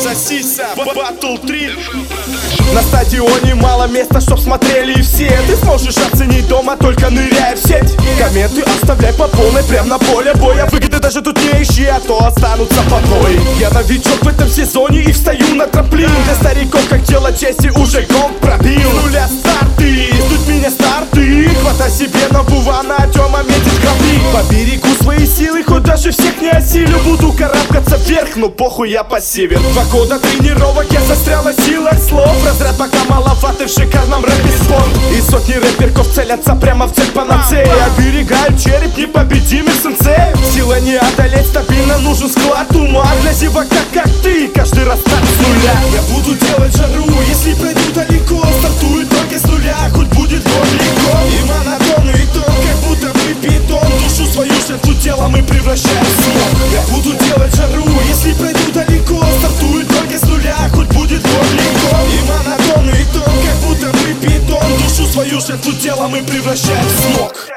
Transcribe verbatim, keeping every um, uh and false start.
Сосиса, Battle три. На стадионе мало места, чтоб смотрели все. Ты сможешь оценить дома, только ныряя в сеть. Комменты оставляй по полной, прям на поле боя. Выгоды даже тут не ищи, а то останутся побои. Я новичок в этом сезоне и встаю на трамплин. Для стариков, как дело чести, уже гонг пробил. С нуля старты, ждут меня старты. Хватай себе на бувана, Тёма метит грабли. Поберегу свои силы, хоть даже всех не осилю. Буду карабкаться вверх, но похуй, я пассивен. Два года тренировок, я застрял на силах слов. Разряд пока маловато в шикарном рэпе спорт. И сотни рэперков целятся прямо в цель панацея. Оберегаю череп непобедимый сенсей. Сила не одолеть, стабильно нужен склад ума. Для зевака, как ты, каждый раз старт с нуля. Я буду делать жару, если пройду далеко. Стартую только с нуля, хоть будет легко. И монотонный тон, как будто мы бетон. Душу свою жертву телом мы превращаем в смог. Я буду делать жару, если пройду далеко. Стартую только с нуля, хоть будет легко. И монотонный тон, как будто мы бетон. Душу свою жертву телом мы превращаем в смог.